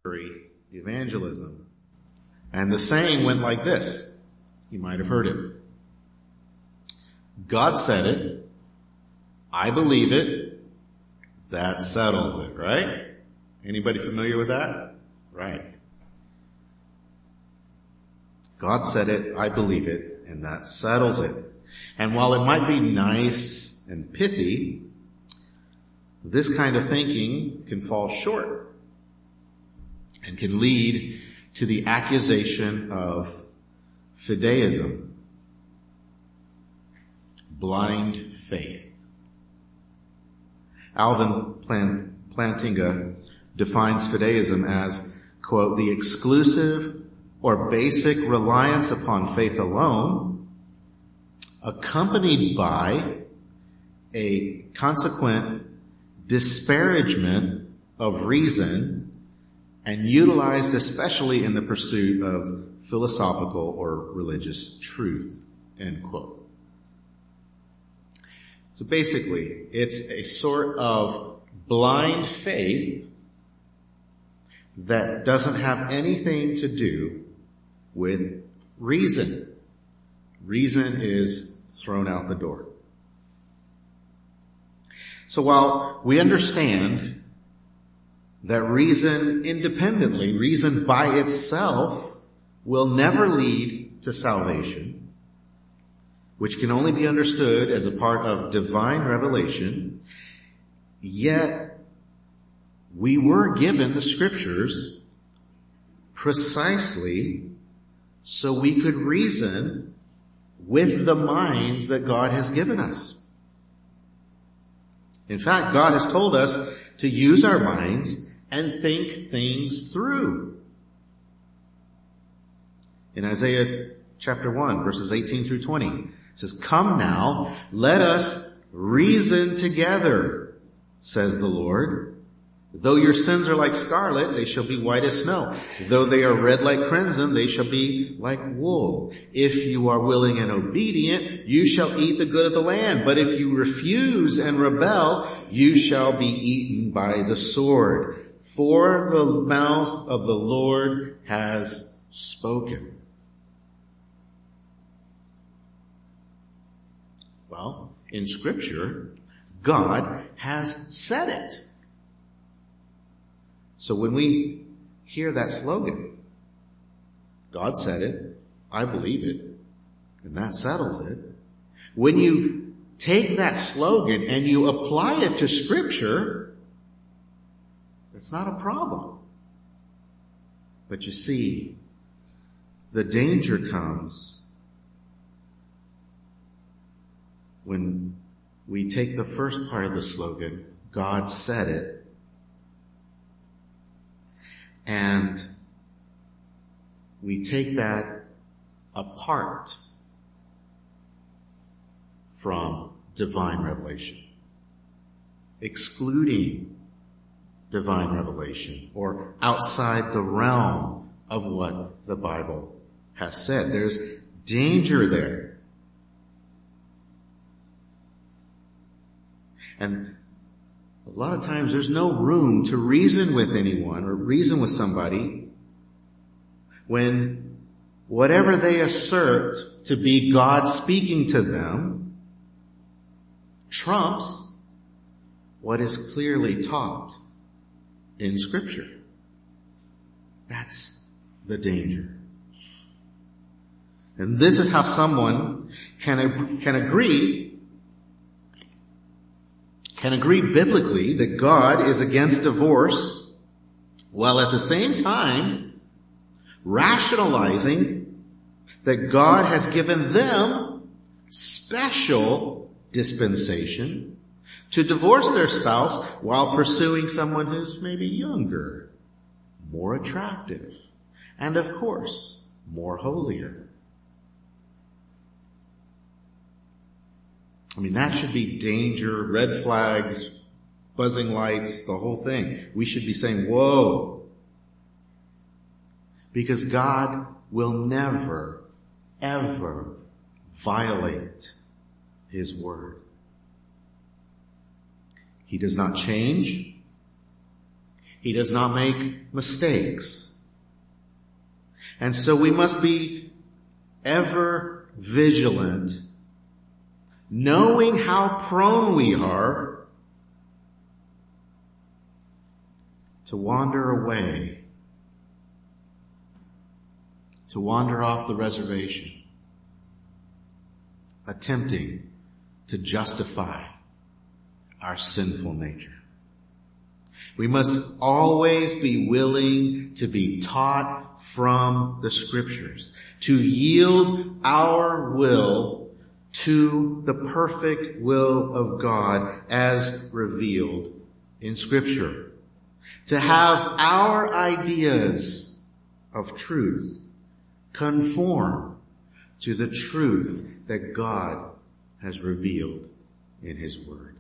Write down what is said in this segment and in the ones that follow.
evangelism. And the saying went like this. You might have heard it. God said it. I believe it. That settles it, right? Anybody familiar with that? Right. God said it, I believe it, and that settles it. And while it might be nice and pithy, this kind of thinking can fall short and can lead to the accusation of fideism, blind faith. Alvin Plantinga defines fideism as, quote, the exclusive or basic reliance upon faith alone, accompanied by a consequent disparagement of reason and utilized especially in the pursuit of philosophical or religious truth, end quote. So basically, it's a sort of blind faith that doesn't have anything to do with reason. Reason is thrown out the door. So while we understand that reason independently, reason by itself, will never lead to salvation, which can only be understood as a part of divine revelation, yet we were given the scriptures precisely so we could reason with the minds that God has given us. In fact, God has told us to use our minds and think things through. In Isaiah chapter 1, verses 18 through 20, it says, "Come now, let us reason together, says the Lord. Though your sins are like scarlet, they shall be white as snow. Though they are red like crimson, they shall be like wool. If you are willing and obedient, you shall eat the good of the land. But if you refuse and rebel, you shall be eaten by the sword. For the mouth of the Lord has spoken." Well, in Scripture, God has said it. So when we hear that slogan, God said it, I believe it, and that settles it. When you take that slogan and you apply it to Scripture, it's not a problem. But you see, the danger comes when we take the first part of the slogan, God said it, and we take that apart from divine revelation, excluding divine revelation or outside the realm of what the Bible has said. There's danger there. And a lot of times there's no room to reason with anyone or reason with somebody when whatever they assert to be God speaking to them trumps what is clearly taught in Scripture. That's the danger. And this is how someone can agree biblically that God is against divorce, while at the same time rationalizing that God has given them special dispensation to divorce their spouse while pursuing someone who's maybe younger, more attractive, and of course, more holier. I mean, that should be danger, red flags, buzzing lights, the whole thing. We should be saying, whoa. Because God will never, ever violate His word. He does not change. He does not make mistakes. And so we must be ever vigilant, knowing how prone we are to wander away, to wander off the reservation, attempting to justify our sinful nature. We must always be willing to be taught from the Scriptures, to yield our will to the perfect will of God as revealed in Scripture, to have our ideas of truth conform to the truth that God has revealed in His Word.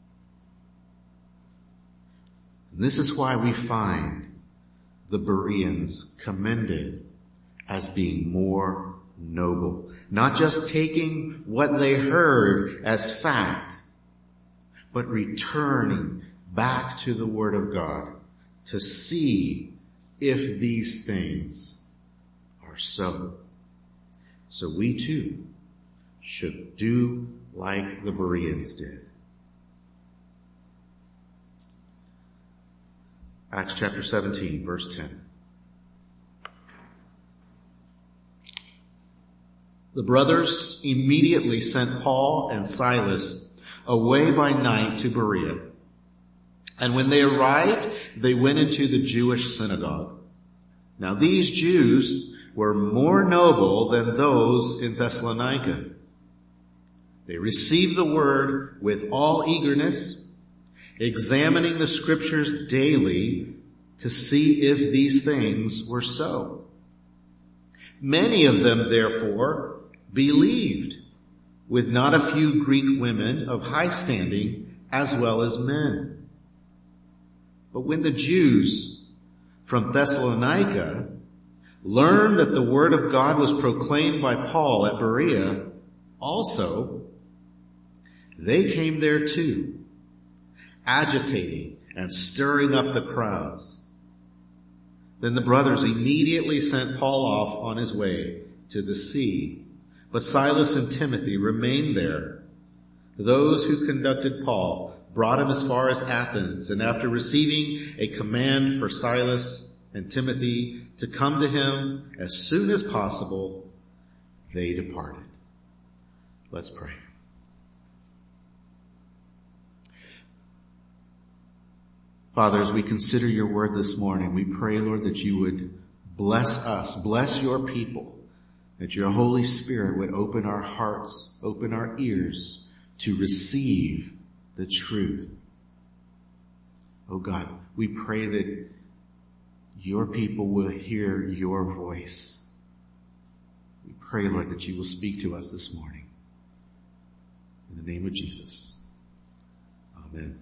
And this is why we find the Bereans commended as being more noble, not just taking what they heard as fact, but returning back to the Word of God to see if these things are so. So we too should do like the Bereans did. Acts chapter 17, verse 10. The brothers immediately sent Paul and Silas away by night to Berea. And when they arrived, they went into the Jewish synagogue. Now these Jews were more noble than those in Thessalonica. They received the word with all eagerness, examining the Scriptures daily to see if these things were so. Many of them, therefore, believed, with not a few Greek women of high standing as well as men. But when the Jews from Thessalonica learned that the word of God was proclaimed by Paul at Berea also, they came there too, agitating and stirring up the crowds. Then the brothers immediately sent Paul off on his way to the sea, but Silas and Timothy remained there. Those who conducted Paul brought him as far as Athens, and after receiving a command for Silas and Timothy to come to him as soon as possible, they departed. Let's pray. Father, as we consider your word this morning, we pray, Lord, that you would bless us, bless your people, that your Holy Spirit would open our hearts, open our ears to receive the truth. Oh God, we pray that your people will hear your voice. We pray, Lord, that you will speak to us this morning. In the name of Jesus. Amen.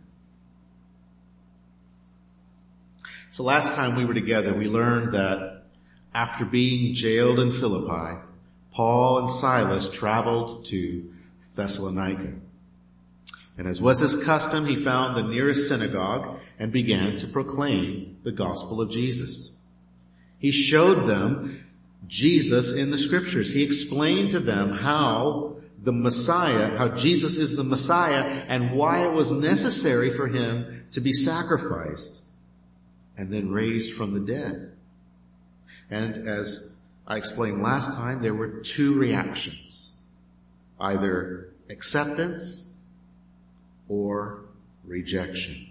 So last time we were together, we learned that after being jailed in Philippi, Paul and Silas traveled to Thessalonica. And as was his custom, he found the nearest synagogue and began to proclaim the gospel of Jesus. He showed them Jesus in the Scriptures. He explained to them how Jesus is the Messiah and why it was necessary for him to be sacrificed and then raised from the dead. And as I explained last time, there were two reactions, either acceptance or rejection.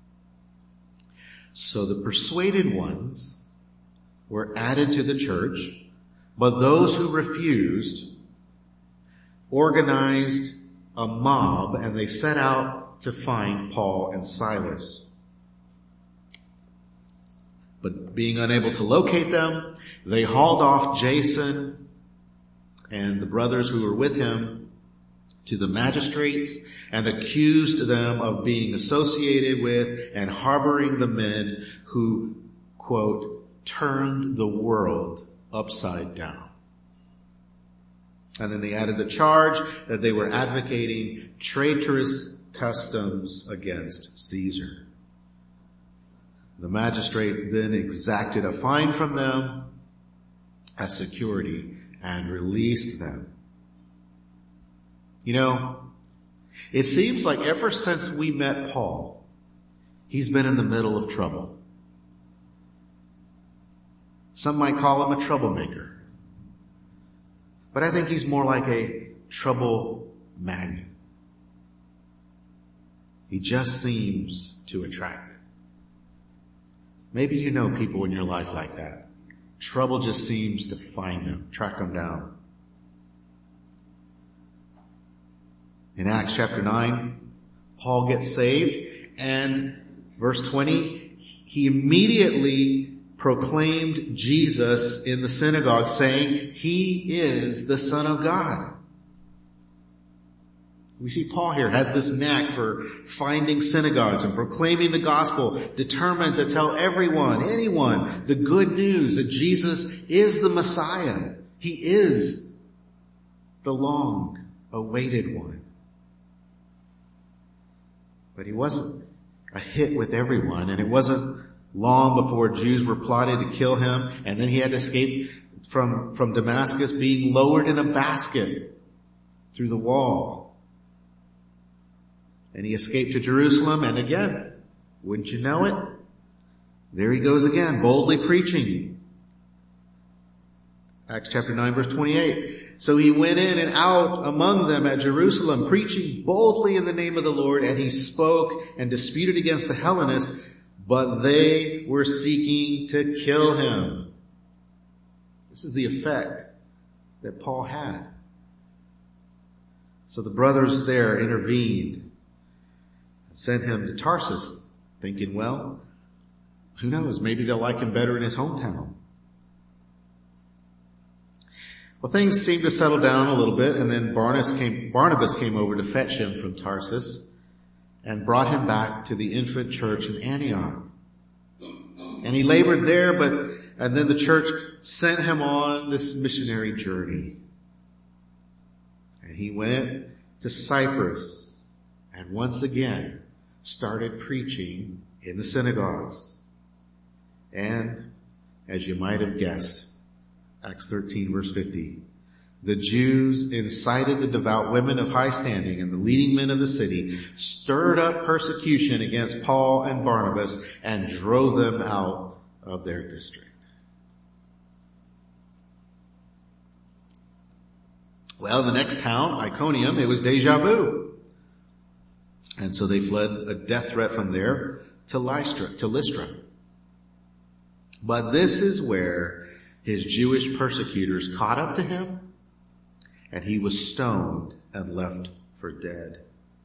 So the persuaded ones were added to the church, but those who refused organized a mob and they set out to find Paul and Silas. But being unable to locate them, they hauled off Jason and the brothers who were with him to the magistrates and accused them of being associated with and harboring the men who, quote, turned the world upside down. And then they added the charge that they were advocating traitorous customs against Caesar. The magistrates then exacted a fine from them as security and released them. You know, it seems like ever since we met Paul, he's been in the middle of trouble. Some might call him a troublemaker. But I think he's more like a trouble magnet. He just seems to attract it. Maybe you know people in your life like that. Trouble just seems to find them, track them down. In Acts chapter 9, Paul gets saved, and verse 20, he immediately proclaimed Jesus in the synagogue, saying, "He is the Son of God." We see Paul here has this knack for finding synagogues and proclaiming the gospel, determined to tell everyone, anyone, the good news that Jesus is the Messiah. He is the long-awaited one. But he wasn't a hit with everyone, and it wasn't long before Jews were plotting to kill him, and then he had to escape from Damascus being lowered in a basket through the wall. And he escaped to Jerusalem, and again, wouldn't you know it, there he goes again, boldly preaching. Acts chapter 9 verse 28. So he went in and out among them at Jerusalem, preaching boldly in the name of the Lord, and he spoke and disputed against the Hellenists, but they were seeking to kill him. This is the effect that Paul had. So the brothers there intervened and sent him to Tarsus, thinking, well, who knows, maybe they'll like him better in his hometown. Well, things seemed to settle down a little bit, and then Barnabas came over to fetch him from Tarsus and brought him back to the infant church in Antioch. And he labored there, and then the church sent him on this missionary journey. And he went to Cyprus and once again started preaching in the synagogues. And as you might have guessed, Acts 13 verse 50, the Jews incited the devout women of high standing and the leading men of the city, stirred up persecution against Paul and Barnabas, and drove them out of their district. Well, in the next town, Iconium, it was deja vu. And so they fled a death threat from there to Lystra. But this is where his Jewish persecutors caught up to him, and he was stoned and left for dead.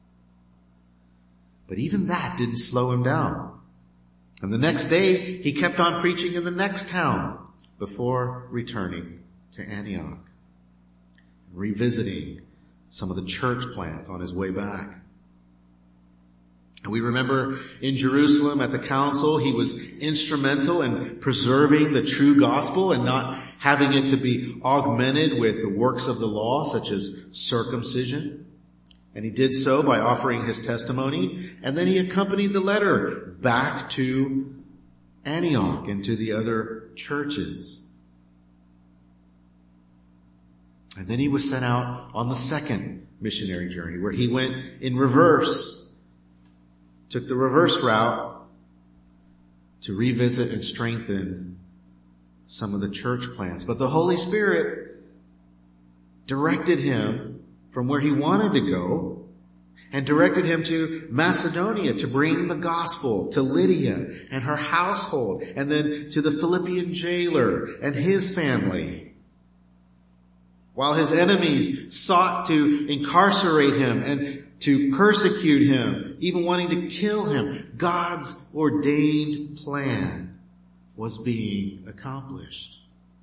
But even that didn't slow him down. And the next day, he kept on preaching in the next town before returning to Antioch, revisiting some of the church plants on his way back. And we remember in Jerusalem at the council, he was instrumental in preserving the true gospel and not having it to be augmented with the works of the law, such as circumcision. And he did so by offering his testimony. And then he accompanied the letter back to Antioch and to the other churches. And then he was sent out on the second missionary journey, where he went in reverse. Took the reverse route to revisit and strengthen some of the church plants. But the Holy Spirit directed him from where he wanted to go and directed him to Macedonia to bring the gospel to Lydia and her household, and then to the Philippian jailer and his family. While his enemies sought to incarcerate him and to persecute him, even wanting to kill him, God's ordained plan was being accomplished.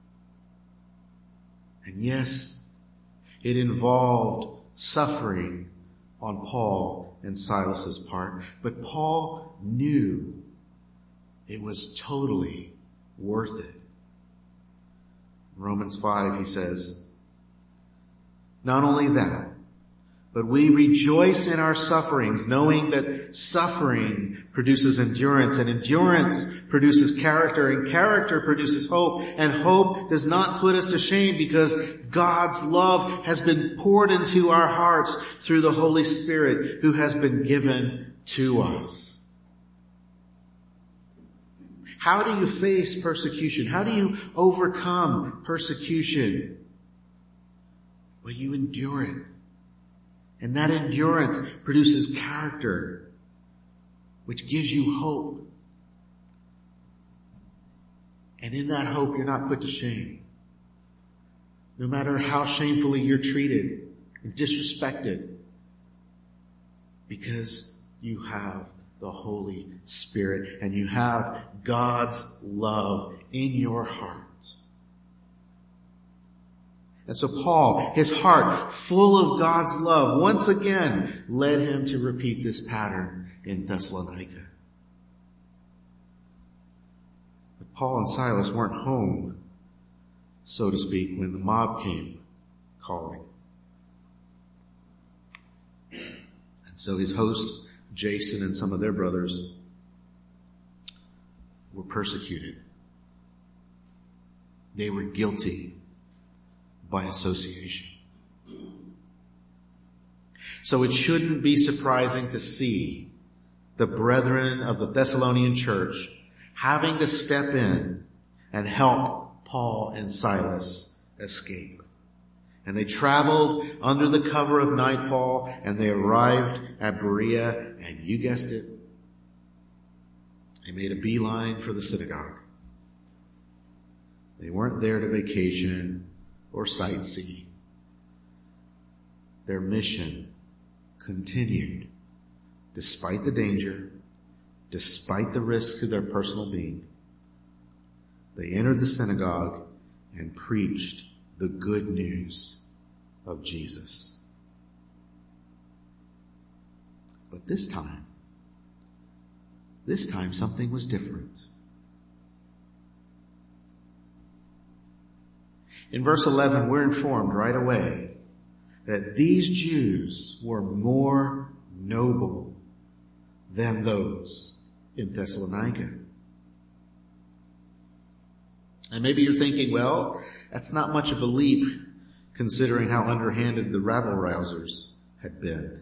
And yes, it involved suffering on Paul and Silas's part, but Paul knew it was totally worth it. In Romans 5, he says, not only that, But we rejoice in our sufferings, knowing that suffering produces endurance, and endurance produces character, and character produces hope, and hope does not put us to shame because God's love has been poured into our hearts through the Holy Spirit who has been given to us. How do you face persecution? How do you overcome persecution? Well, you endure it. And that endurance produces character, which gives you hope. And in that hope, you're not put to shame. No matter how shamefully you're treated and disrespected, because you have the Holy Spirit and you have God's love in your heart. And so Paul, his heart full of God's love, once again led him to repeat this pattern in Thessalonica. But Paul and Silas weren't home, so to speak, when the mob came calling. And so his host, Jason, and some of their brothers were persecuted. They were guilty by association. So it shouldn't be surprising to see the brethren of the Thessalonian church having to step in and help Paul and Silas escape. And they traveled under the cover of nightfall, and they arrived at Berea, and you guessed it, they made a beeline for the synagogue. They weren't there to vacation or sightsee. Their mission continued despite the danger, despite the risk to their personal being. They entered the synagogue and preached the good news of Jesus. But this time something was different. In verse 11, we're informed right away that these Jews were more noble than those in Thessalonica. And maybe you're thinking, well, that's not much of a leap considering how underhanded the rabble-rousers had been.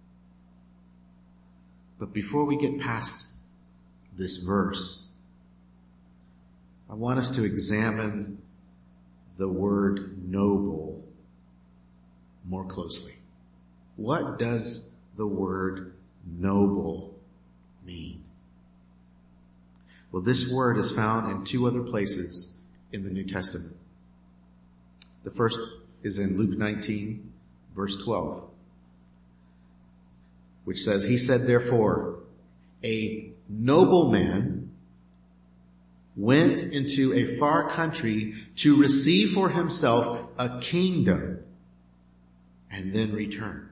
But before we get past this verse, I want us to examine the word noble more closely. What does the word noble mean? Well, this word is found in two other places in the New Testament. The first is in Luke 19, verse 12, which says, "He said, therefore, a nobleman went into a far country to receive for himself a kingdom and then return."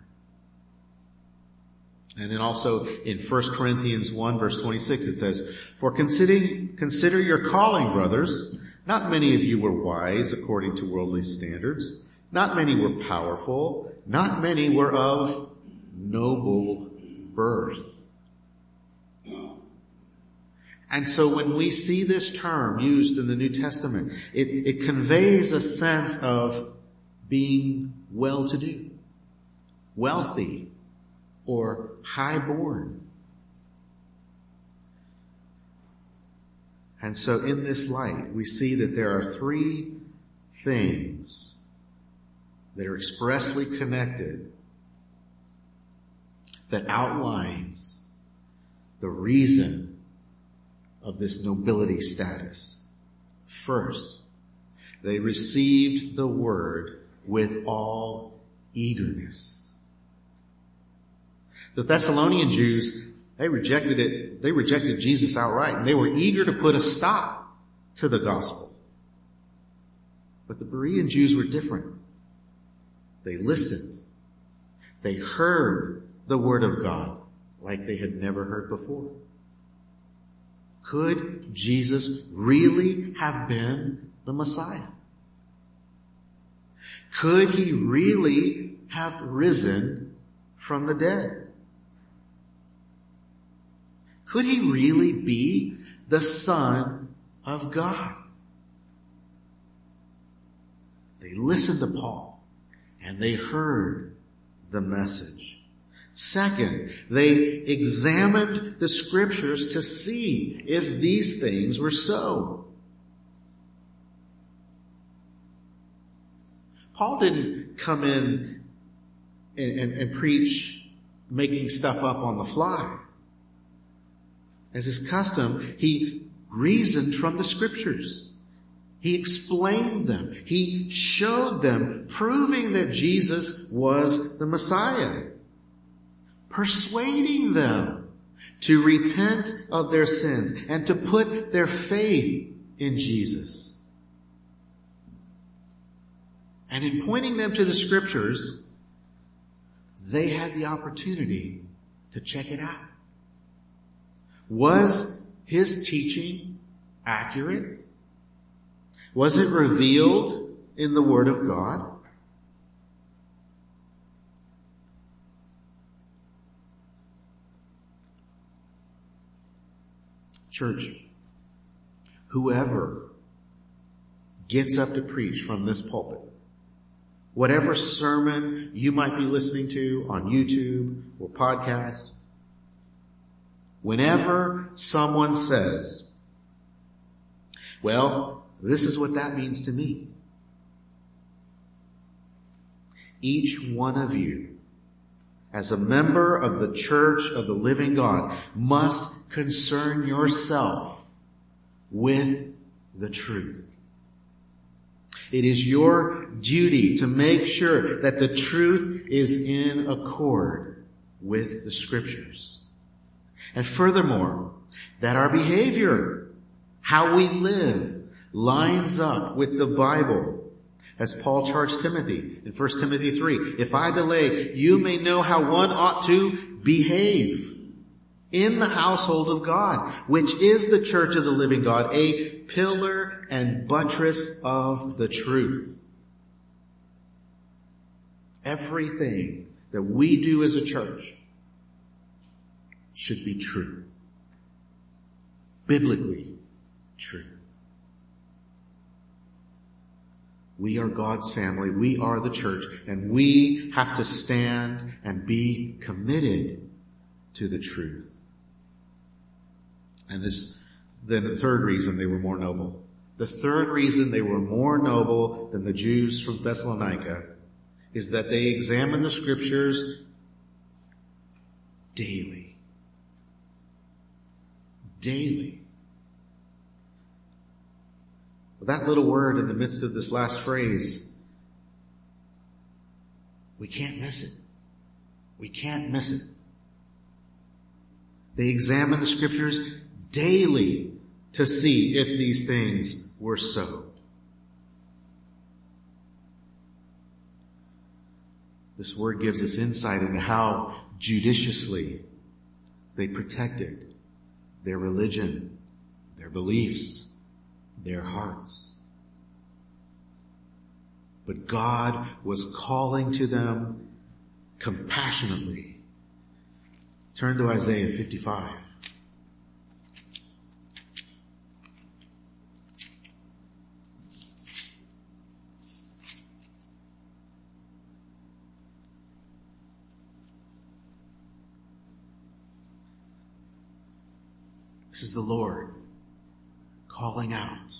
And then also in 1 Corinthians 1 verse 26 it says, "For consider your calling, brothers. Not many of you were wise according to worldly standards. Not many were powerful. Not many were of noble birth." And so when we see this term used in the New Testament, it conveys a sense of being well-to-do, wealthy, or high-born. And so in this light, we see that there are three things that are expressly connected that outlines the reason of this nobility status. First, they received the word with all eagerness. The Thessalonian Jews, they rejected it. They rejected Jesus outright, and they were eager to put a stop to the gospel. But the Berean Jews were different. They listened. They heard the word of God like they had never heard before. Could Jesus really have been the Messiah? Could he really have risen from the dead. Could he really be the Son of God? They listened to Paul and they heard the message. Second, they examined the scriptures to see if these things were so. Paul didn't come in and preach making stuff up on the fly. As his custom, he reasoned from the scriptures. He explained them. He showed them, proving that Jesus was the Messiah, persuading them to repent of their sins and to put their faith in Jesus. And in pointing them to the scriptures, they had the opportunity to check it out. Was his teaching accurate? Was it revealed in the Word of God? Church, whoever gets up to preach from this pulpit, whatever sermon you might be listening to on YouTube or podcast, whenever someone says, well, this is what that means to me, each one of you, as a member of the Church of the Living God, must concern yourself with the truth. It is your duty to make sure that the truth is in accord with the scriptures. And furthermore, that our behavior, how we live, lines up with the Bible. As Paul charged Timothy in 1 Timothy 3, if I delay, you may know how one ought to behave in the household of God, which is the church of the living God, a pillar and buttress of the truth. Everything that we do as a church should be true. Biblically true. We are God's family. We are the church, and we have to stand and be committed to the truth. And then the third reason they were more noble. The third reason they were more noble than the Jews from Thessalonica is that they examined the scriptures daily. Daily. That little word in the midst of this last phrase, we can't miss it. We can't miss it. They examined the scriptures daily to see if these things were so. This word gives us insight into how judiciously they protected their religion, their beliefs, their hearts. But God was calling to them compassionately. Turn to Isaiah 55. This is the Lord calling out.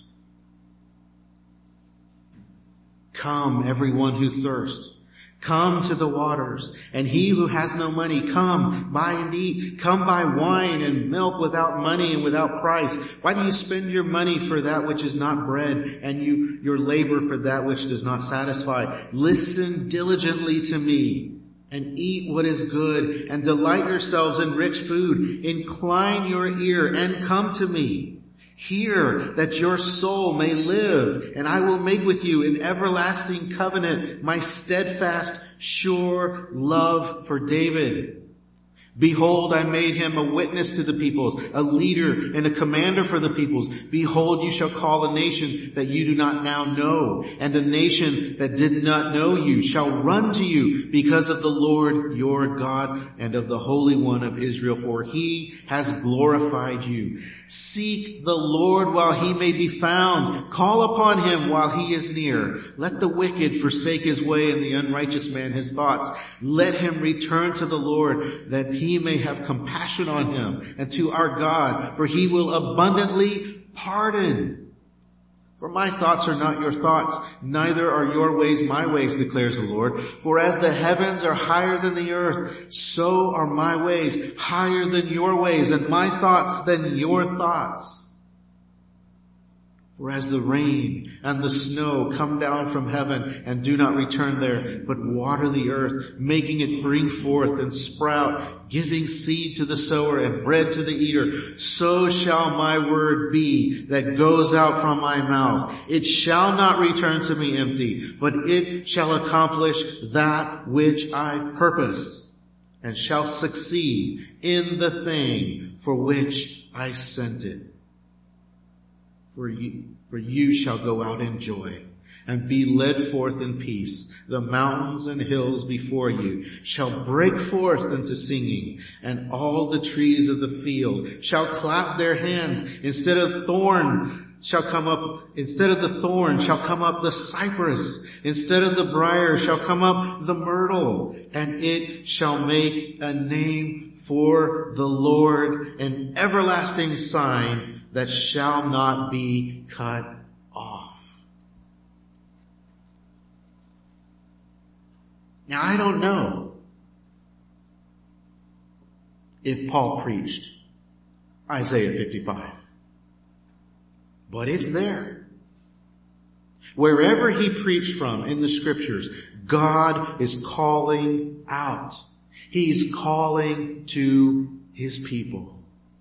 Come, everyone who thirsts. Come to the waters. And he who has no money, come, buy and eat. Come buy wine and milk without money and without price. Why do you spend your money for that which is not bread, and your labor for that which does not satisfy? Listen diligently to me, and eat what is good, and delight yourselves in rich food. Incline your ear and come to me. Hear that your soul may live, and I will make with you an everlasting covenant, my steadfast, sure love for David. Behold, I made him a witness to the peoples, a leader and a commander for the peoples. Behold, you shall call a nation that you do not now know, and a nation that did not know you shall run to you because of the Lord your God and of the Holy One of Israel, for he has glorified you. Seek the Lord while he may be found. Call upon him while he is near. Let the wicked forsake his way and the unrighteous man his thoughts. Let him return to the Lord, that he may have compassion on him, and to our God, for he will abundantly pardon. For my thoughts are not your thoughts, neither are your ways my ways, declares the Lord. For as the heavens are higher than the earth, so are my ways higher than your ways, and my thoughts than your thoughts. For as the rain and the snow come down from heaven and do not return there, but water the earth, making it bring forth and sprout, giving seed to the sower and bread to the eater, so shall my word be that goes out from my mouth. It shall not return to me empty, but it shall accomplish that which I purpose, and shall succeed in the thing for which I sent it. For you shall go out in joy and be led forth in peace. The mountains and hills before you shall break forth into singing, and all the trees of the field shall clap their hands. Instead of the thorn shall come up the cypress. Instead of the briar shall come up the myrtle, and it shall make a name for the Lord, an everlasting sign that shall not be cut off. Now, I don't know if Paul preached Isaiah 55, but it's there. Wherever he preached from in the scriptures, God is calling out. He's calling to his people.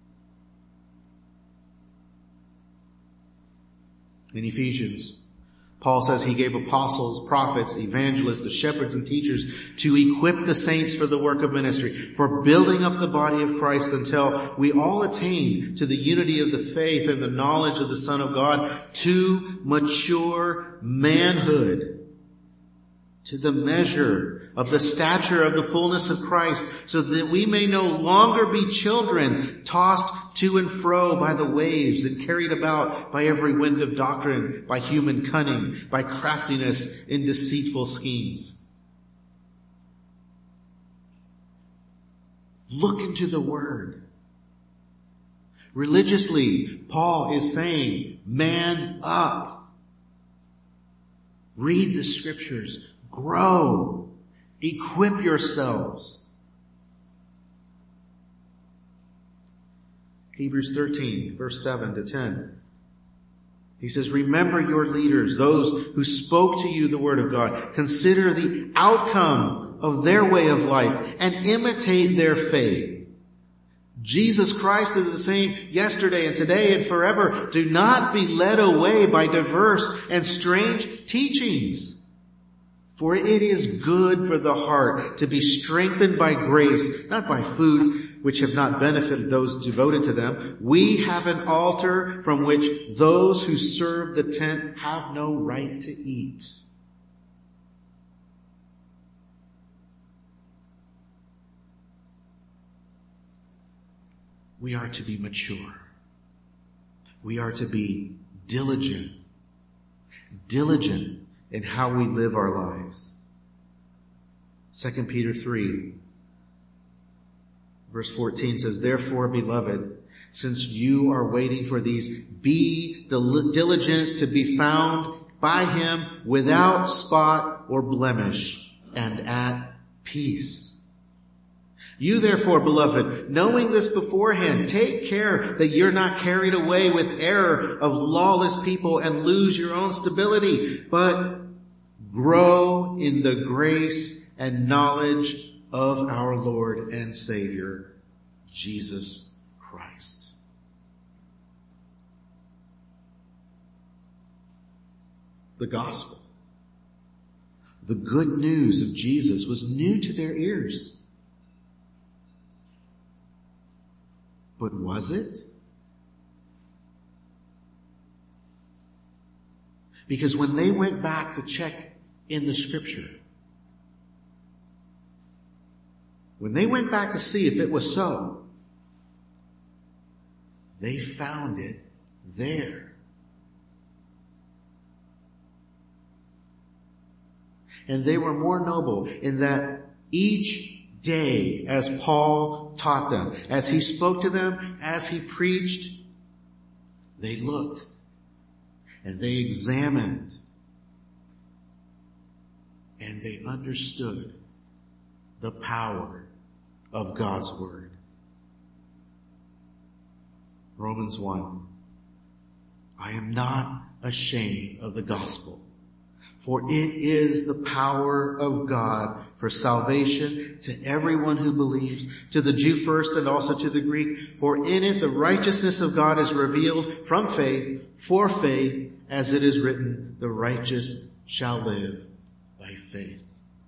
In Ephesians, Paul says he gave apostles, prophets, evangelists, the shepherds and teachers to equip the saints for the work of ministry, for building up the body of Christ until we all attain to the unity of the faith and the knowledge of the Son of God, to mature manhood, to the measure of the stature of the fullness of Christ, so that we may no longer be children tossed to and fro by the waves and carried about by every wind of doctrine, by human cunning, by craftiness in deceitful schemes. Look into the Word. Religiously, Paul is saying, man up. Read the scriptures. Grow. Equip yourselves. Hebrews 13, verse 7 to 10. He says, remember your leaders, those who spoke to you the word of God. Consider the outcome of their way of life and imitate their faith. Jesus Christ is the same yesterday and today and forever. Do not be led away by diverse and strange teachings. For it is good for the heart to be strengthened by grace, not by foods which have not benefited those devoted to them. We have an altar from which those who serve the tent have no right to eat. We are to be mature. We are to be diligent in how we live our lives. 2 Peter 3, verse 14 says, therefore, beloved, since you are waiting for these, be diligent to be found by him without spot or blemish and at peace. You therefore, beloved, knowing this beforehand, take care that you're not carried away with error of lawless people and lose your own stability, but grow in the grace and knowledge of our Lord and Savior, Jesus Christ. The gospel, the good news of Jesus was new to their ears. But was it? Because when they went back to check in the scripture, when they went back to see if it was so, they found it there. And they were more noble in that each day, as Paul taught them, as he spoke to them, as he preached, they looked and they examined and they understood the power of God's word. Romans 1. I am not ashamed of the gospel, for it is the power of God for salvation to everyone who believes, to the Jew first and also to the Greek. For in it the righteousness of God is revealed from faith for faith, as it is written, the righteous shall live by faith.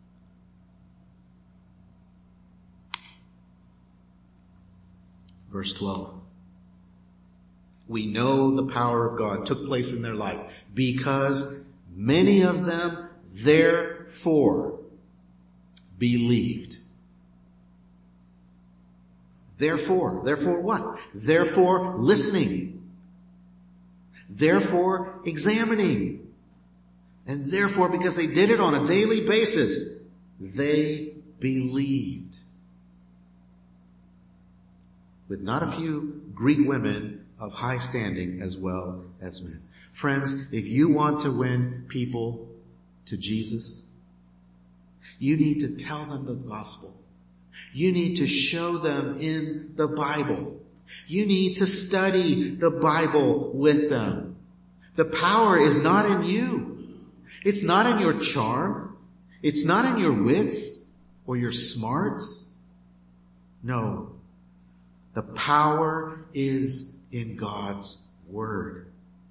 Verse 12. We know the power of God took place in their life because many of them therefore believed. Therefore what? Therefore listening. Therefore examining. And therefore, because they did it on a daily basis, they believed. With not a few Greek women of high standing as well as men. Friends, if you want to win people to Jesus, you need to tell them the gospel. You need to show them in the Bible. You need to study the Bible with them. The power is not in you. It's not in your charm. It's not in your wits or your smarts. No. The power is in God's word.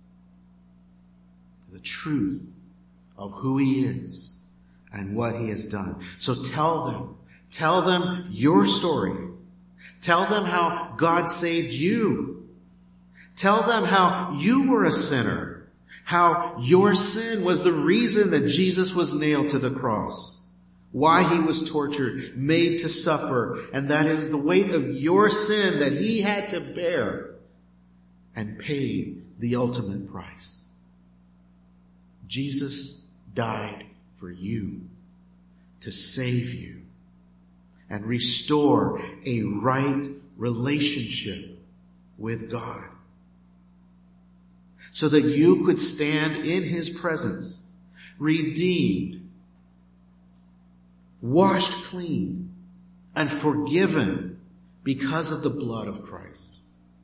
The truth of who he is and what he has done. So tell them your story. Tell them how God saved you. Tell them how you were a sinner, how your sin was the reason that Jesus was nailed to the cross. Why he was tortured, made to suffer, and that it was the weight of your sin that he had to bear and paid the ultimate price. Jesus died for you to save you and restore a right relationship with God so that you could stand in his presence, redeemed, washed clean, and forgiven because of the blood of Christ.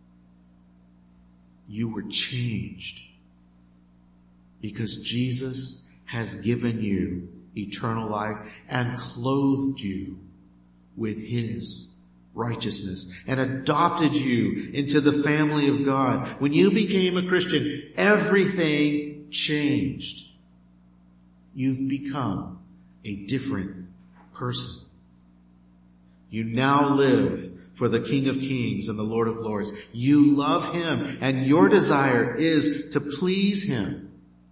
You were changed because Jesus has given you eternal life and clothed you with his righteousness and adopted you into the family of God. When you became a Christian, everything changed. You've become a different person. You now live for the King of Kings and the Lord of Lords. You love him, and your desire is to please him.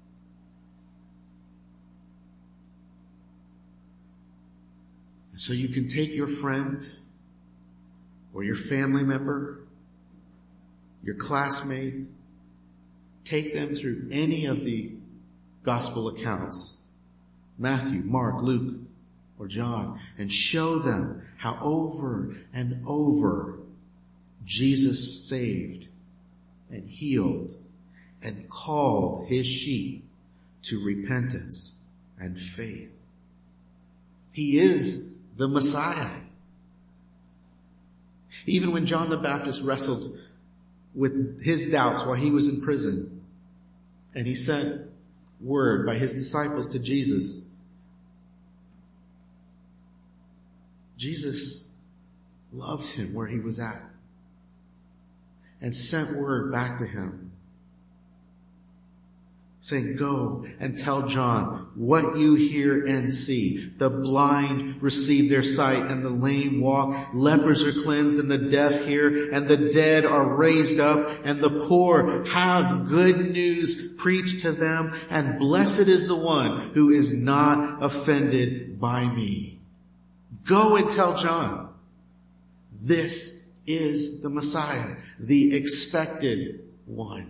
And so you can take your friend or your family member, your classmate, take them through any of the gospel accounts, Matthew, Mark, Luke, or John, and show them how over and over Jesus saved and healed and called his sheep to repentance and faith. He is the Messiah. Even when John the Baptist wrestled with his doubts while he was in prison, and he sent word by his disciples to Jesus, Jesus loved him where he was at and sent word back to him saying, go and tell John what you hear and see. The blind receive their sight and the lame walk. Lepers are cleansed and the deaf hear and the dead are raised up and the poor have good news preached to them. And blessed is the one who is not offended by me. Go and tell John. This is the Messiah, the expected one.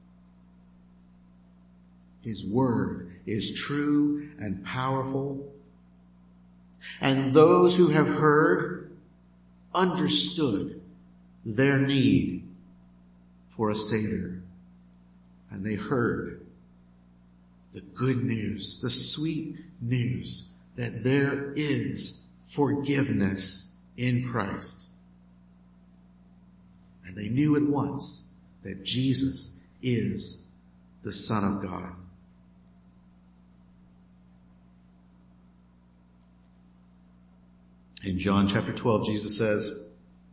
His word is true and powerful. And those who have heard understood their need for a Savior. And they heard the good news, the sweet news that there is forgiveness in Christ. And they knew at once that Jesus is the Son of God. In John chapter 12, Jesus says,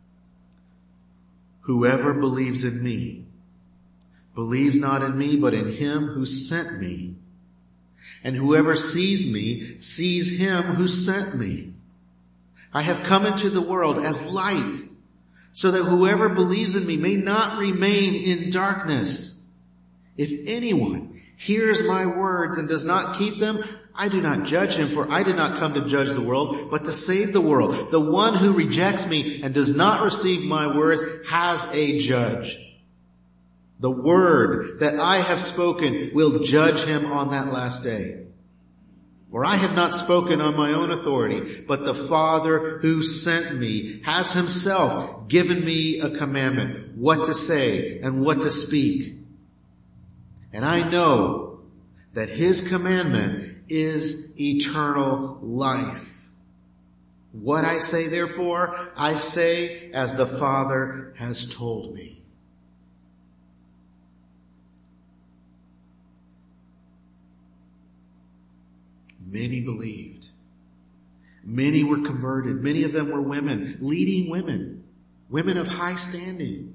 whoever believes in me believes not in me, but in him who sent me. And whoever sees me sees him who sent me. I have come into the world as light, so that whoever believes in me may not remain in darkness. If anyone hears my words and does not keep them, I do not judge him, for I did not come to judge the world, but to save the world. The one who rejects me and does not receive my words has a judge. The word that I have spoken will judge him on that last day. For I have not spoken on my own authority, but the Father who sent me has himself given me a commandment, what to say and what to speak. And I know that his commandment is eternal life. What I say, therefore, I say as the Father has told me. Many believed. Many were converted. Many of them were women, leading women, women of high standing.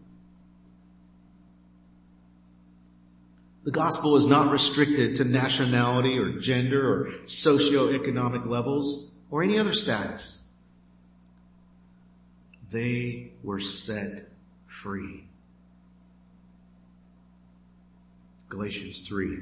The gospel is not restricted to nationality or gender or socioeconomic levels or any other status. They were set free. Galatians 3.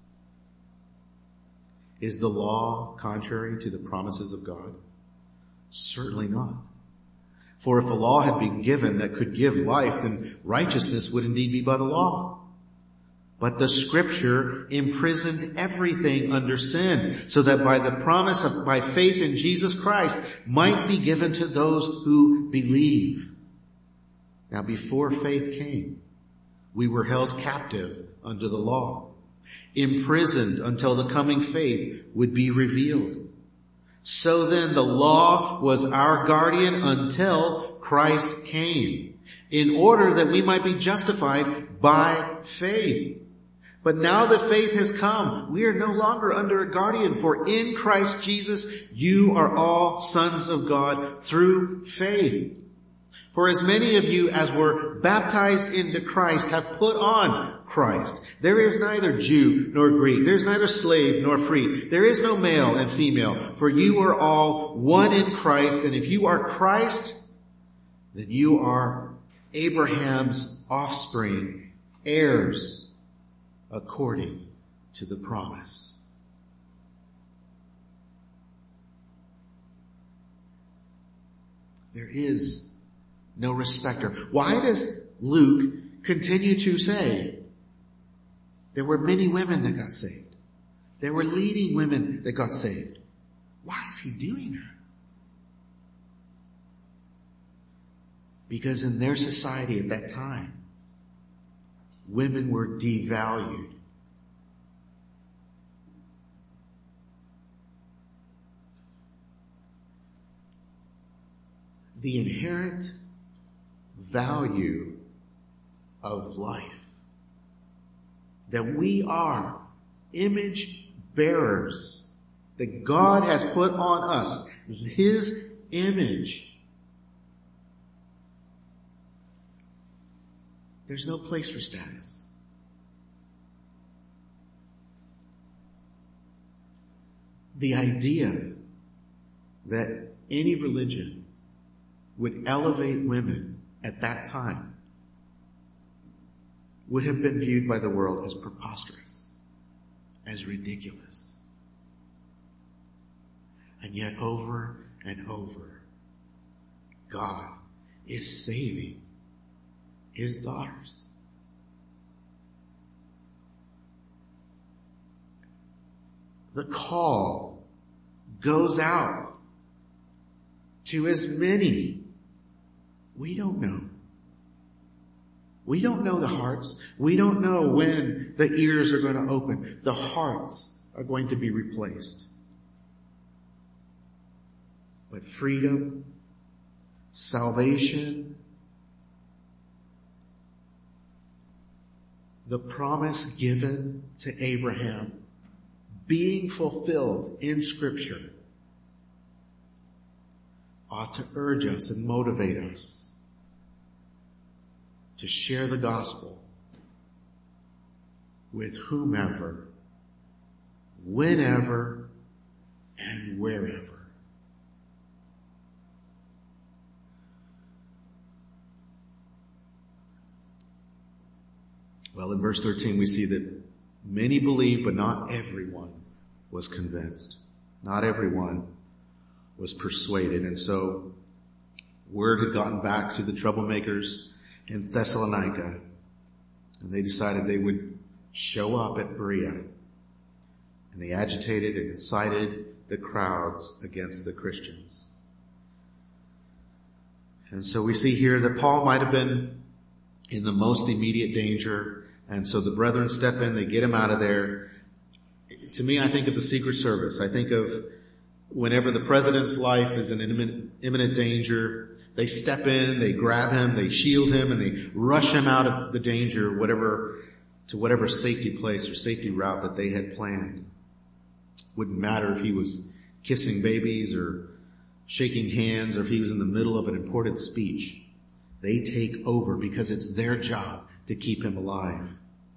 Is the law contrary to the promises of God? Certainly not. For if a law had been given that could give life, then righteousness would indeed be by the law. But the scripture imprisoned everything under sin, so that by the promise of by faith in Jesus Christ might be given to those who believe. Now before faith came, we were held captive under the law, imprisoned until the coming faith would be revealed. So then the law was our guardian until Christ came, in order that we might be justified by faith. But now that faith has come, we are no longer under a guardian, for in Christ Jesus you are all sons of God through faith. For as many of you as were baptized into Christ have put on Christ. There is neither Jew nor Greek. There is neither slave nor free. There is no male and female, for you are all one in Christ. And if you are Christ, then you are Abraham's offspring, heirs according to the promise. There is no respecter. Why does Luke continue to say there were many women that got saved? There were leading women that got saved. Why is he doing that? Because in their society at that time, women were devalued. The inherent value of life, that we are image bearers, that God has put on us his image. There's no place for status. the idea that any religion would elevate women at that time would have been viewed by the world as preposterous, as ridiculous. And yet over and over, God is saving his daughters. The call goes out to as many. We don't know. We don't know the hearts. We don't know when the ears are going to open. The hearts are going to be replaced. But freedom, salvation, the promise given to Abraham being fulfilled in Scripture ought to urge us and motivate us to share the gospel with whomever, whenever, and wherever. Well, in verse 13 we see that many believed, but not everyone was convinced. Not everyone was persuaded. And so word had gotten back to the troublemakers in Thessalonica, and they decided they would show up at Berea. And they agitated and incited the crowds against the Christians. And so we see here that Paul might have been in the most immediate danger. And so the brethren step in, they get him out of there. To me, I think of the Secret Service. I think of whenever the president's life is in imminent danger, they step in, they grab him, they shield him, and they rush him out of the danger, to whatever safety place or safety route that they had planned. Wouldn't matter if he was kissing babies or shaking hands or if he was in the middle of an important speech. They take over because it's their job to keep him alive.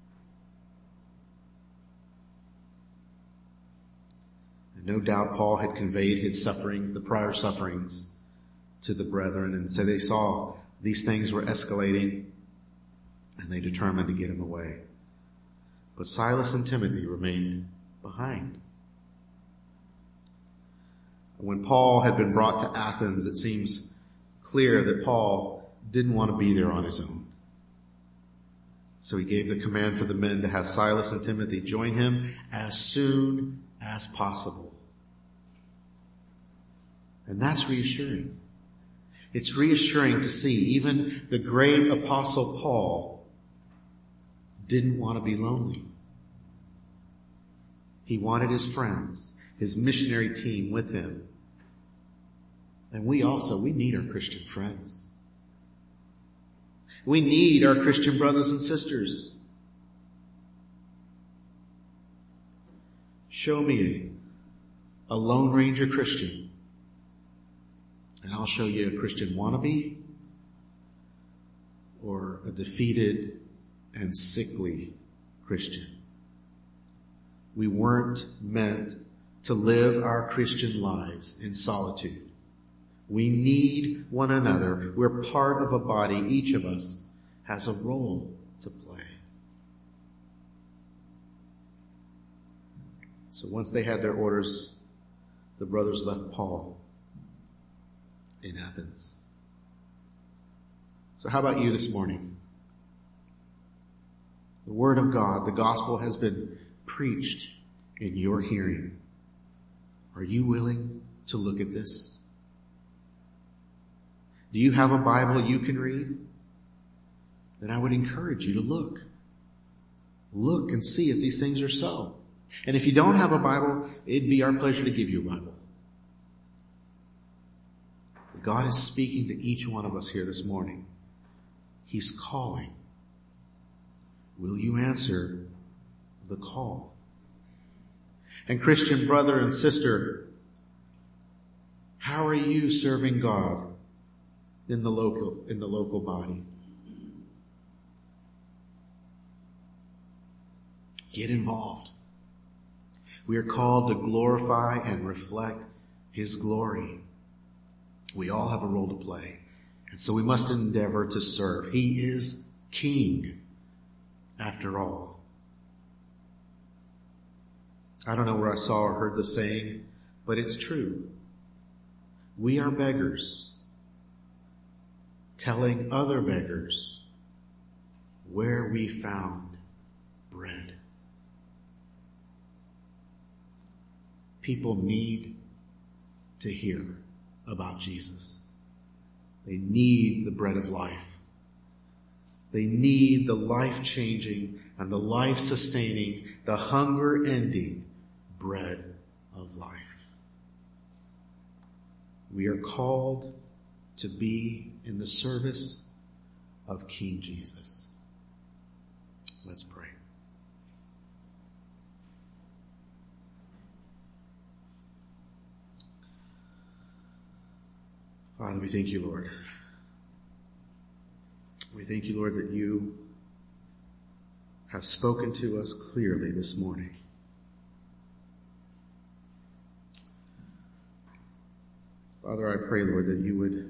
And no doubt Paul had conveyed his sufferings, the prior sufferings, to the brethren, and so they saw these things were escalating and they determined to get him away. But Silas and Timothy remained behind. When Paul had been brought to Athens, it seems clear that Paul didn't want to be there on his own. So he gave the command for the men to have Silas and Timothy join him as soon as possible. And that's reassuring. It's reassuring to see even the great apostle Paul didn't want to be lonely. He wanted his friends, his missionary team with him. And we need our Christian friends. We need our Christian brothers and sisters. Show me a Lone Ranger Christian, and I'll show you a Christian wannabe or a defeated and sickly Christian. We weren't meant to live our Christian lives in solitude. We need one another. We're part of a body. Each of us has a role to play. So once they had their orders, the brothers left Paul in Athens. So how about you this morning? The Word of God, the gospel has been preached in your hearing. Are you willing to look at this? Do you have a Bible you can read? Then I would encourage you to look. Look and see if these things are so. And if you don't have a Bible, it'd be our pleasure to give you a Bible. God is speaking to each one of us here this morning. He's calling. Will you answer the call? And Christian brother and sister, how are you serving God in the local body? Get involved. We are called to glorify and reflect his glory. We all have a role to play. And so we must endeavor to serve. He is King, after all. I don't know where I saw or heard the saying, but it's true. We are beggars, telling other beggars where we found bread. People need to hear about Jesus. They need the bread of life. They need the life-changing and the life-sustaining, the hunger-ending bread of life. We are called to be in the service of King Jesus. Let's pray. Father, we thank you, Lord. We thank you, Lord, that you have spoken to us clearly this morning. Father, I pray, Lord, that you would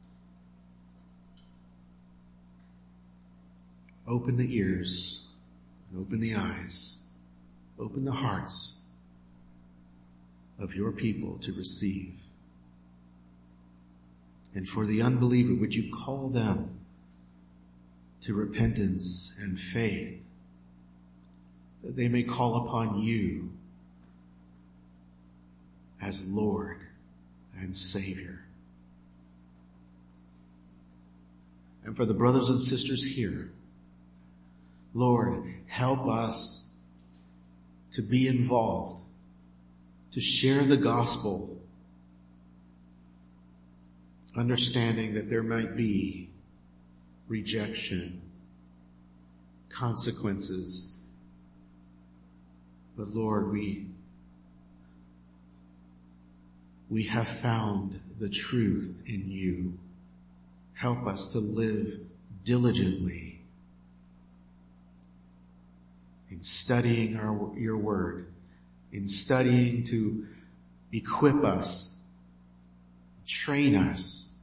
open the ears, and open the eyes, open the hearts of your people to receive. And for the unbeliever, would you call them to repentance and faith, that they may call upon you as Lord and Savior. And for the brothers and sisters here, Lord, help us to be involved, to share the gospel, understanding that there might be rejection, consequences. But Lord, we have found the truth in you. Help us to live diligently in studying your word, in studying to equip us, train us.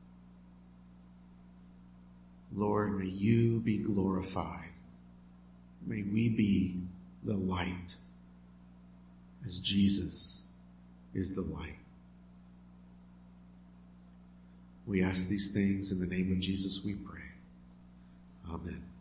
Lord, may you be glorified. May we be the light as Jesus is the light. We ask these things in the name of Jesus we pray. Amen.